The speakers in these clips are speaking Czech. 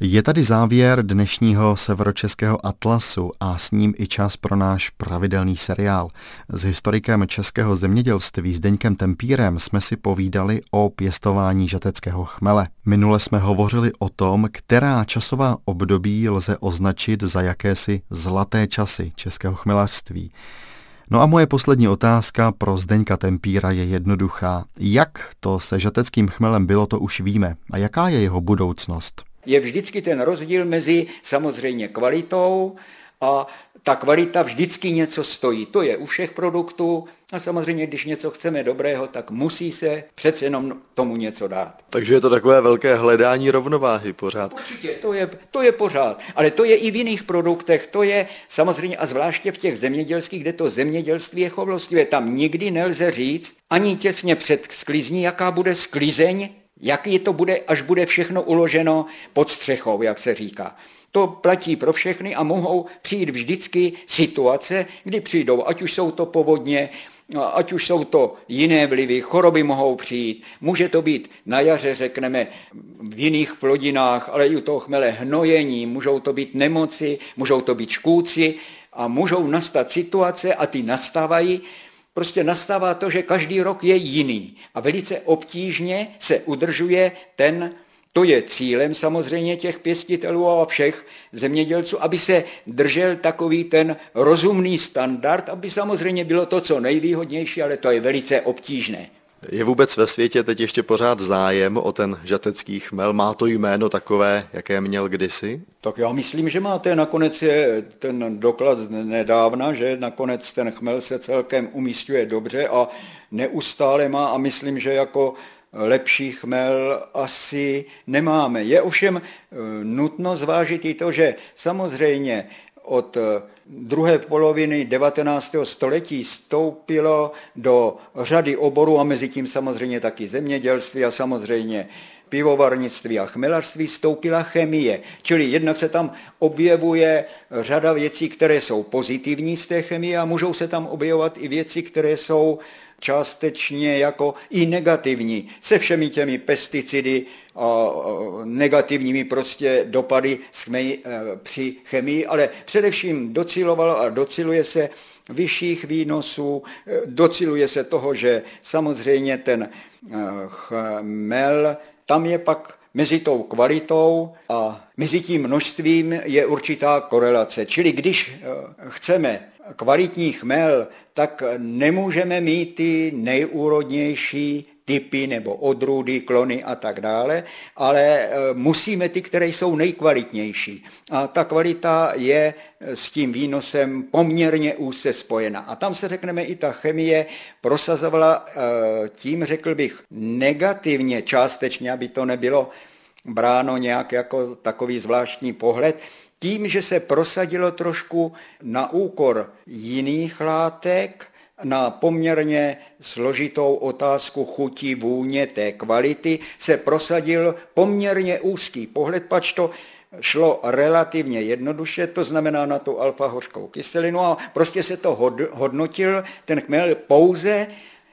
Je tady závěr dnešního Severočeského atlasu a s ním i čas pro náš pravidelný seriál. S historikem českého zemědělství Zdeňkem Tempírem jsme si povídali o pěstování žateckého chmele. Minule jsme hovořili o tom, která časová období lze označit za jakési zlaté časy českého chmelařství. No a moje poslední otázka pro Zdeňka Tempíra je jednoduchá. Jak to se žateckým chmelem bylo, to už víme. A jaká je jeho budoucnost? Je vždycky ten rozdíl mezi samozřejmě kvalitou a ta kvalita vždycky něco stojí. To je u všech produktů a samozřejmě, když něco chceme dobrého, tak musí se přece jenom tomu něco dát. Takže je to takové velké hledání rovnováhy pořád. Určitě, to je pořád, ale to je i v jiných produktech, to je samozřejmě a zvláště v těch zemědělských, kde to zemědělství je chovlostivé. Tam nikdy nelze říct ani těsně před sklizní, jaká bude sklizeň, jaký to bude, až bude všechno uloženo pod střechou, jak se říká. To platí pro všechny a mohou přijít vždycky situace, kdy přijdou, ať už jsou to povodně, ať už jsou to jiné vlivy, choroby mohou přijít. Může to být na jaře, řekneme, v jiných plodinách, ale i u toho chmele hnojení, můžou to být nemoci, můžou to být škůdci a můžou nastat situace a ty nastávají. Prostě nastává to, že každý rok je jiný a velice obtížně se udržuje to je cílem samozřejmě těch pěstitelů a všech zemědělců, aby se držel takový ten rozumný standard, aby samozřejmě bylo to co nejvýhodnější, ale to je velice obtížné. Je vůbec ve světě teď ještě pořád zájem o ten žatecký chmel? Má to jméno takové, jaké měl kdysi? Tak já myslím, že máte. Nakonec je ten doklad nedávna, že nakonec ten chmel se celkem umísťuje dobře a neustále má a myslím, že jako lepší chmel asi nemáme. Je ovšem nutno zvážit i to, že samozřejmě od druhé poloviny 19. století vstoupilo do řady oborů a mezi tím samozřejmě taky zemědělství a samozřejmě pivovarnictví a chmelařství vstoupila chemie. Čili jednak se tam objevuje řada věcí, které jsou pozitivní z té chemie a můžou se tam objevovat i věci, které jsou částečně jako i negativní, se všemi těmi pesticidy a negativními prostě dopady při chemii, ale především docílovalo a dociluje se vyšších výnosů, dociluje se toho, že samozřejmě ten chmel, tam je pak mezi tou kvalitou a mezi tím množstvím je určitá korelace. Čili když chceme kvalitní chmel, tak nemůžeme mít ty nejúrodnější typy nebo odrůdy, klony a tak dále, ale musíme ty, které jsou nejkvalitnější. A ta kvalita je s tím výnosem poměrně úzce spojena. A tam se řekneme, i ta chemie prosazovala tím, řekl bych, negativně částečně, aby to nebylo bráno nějak jako takový zvláštní pohled, tím, že se prosadilo trošku na úkor jiných látek, na poměrně složitou otázku chuti, vůně, té kvality, se prosadil poměrně úzký pohled, pač to šlo relativně jednoduše, to znamená na tu alfa-hořkou kyselinu a prostě se to hodnotil ten chmel pouze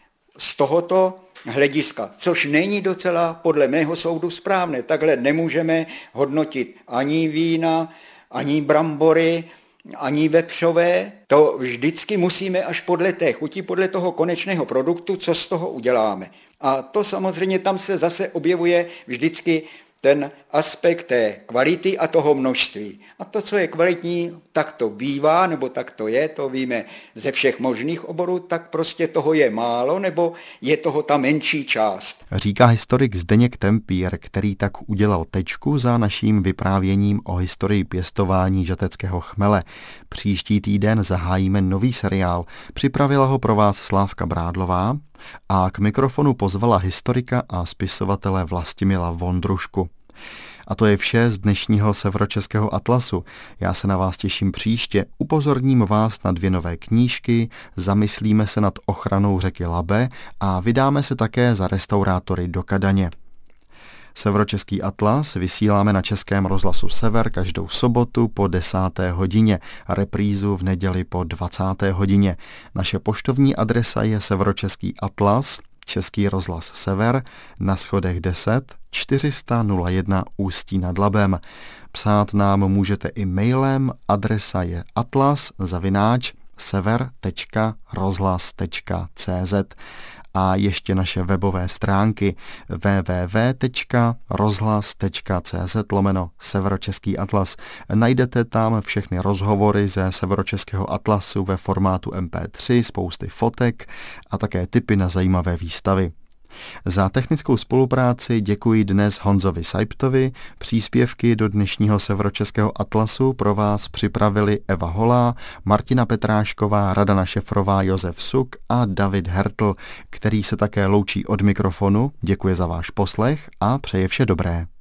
z tohoto hlediska, což není docela podle mého soudu správné. Takhle nemůžeme hodnotit ani vína, ani brambory, ani vepřové. To vždycky musíme až podle té chuti, podle toho konečného produktu, co z toho uděláme. A to samozřejmě tam se zase objevuje vždycky ten aspekt té kvality a toho množství. A to, co je kvalitní, tak to bývá, nebo tak to je, to víme ze všech možných oborů, tak prostě toho je málo, nebo je toho ta menší část. Říká historik Zdeněk Tempír, který tak udělal tečku za naším vyprávěním o historii pěstování žateckého chmele. Příští týden zahájíme nový seriál. Připravila ho pro vás Slávka Brádlová a k mikrofonu pozvala historika a spisovatele Vlastimila Vondrušku. A to je vše z dnešního Severočeského atlasu. Já se na vás těším příště. Upozorním vás na 2 nové knížky, zamyslíme se nad ochranou řeky Labe a vydáme se také za restaurátory do Kadaně. Severočeský atlas vysíláme na Českém rozhlasu Sever každou sobotu po 10. hodině a reprízu v neděli po 20. hodině. Naše poštovní adresa je Severočeský atlas, Český rozhlas Sever na schodech 10 400 01 Ústí nad Labem. Psát nám můžete i mailem, adresa je atlas@sever.rozhlas.cz a ještě naše webové stránky www.rozhlas.cz/Severočeský atlas. Najdete tam všechny rozhovory ze Severočeského atlasu ve formátu MP3, spousty fotek a také tipy na zajímavé výstavy. Za technickou spolupráci děkuji dnes Honzovi Sajptovi, příspěvky do dnešního Severočeského atlasu pro vás připravili Eva Holá, Martina Petrášková, Radana Šefrová, Josef Suk a David Hertl, který se také loučí od mikrofonu. Děkuji za váš poslech a přeje vše dobré.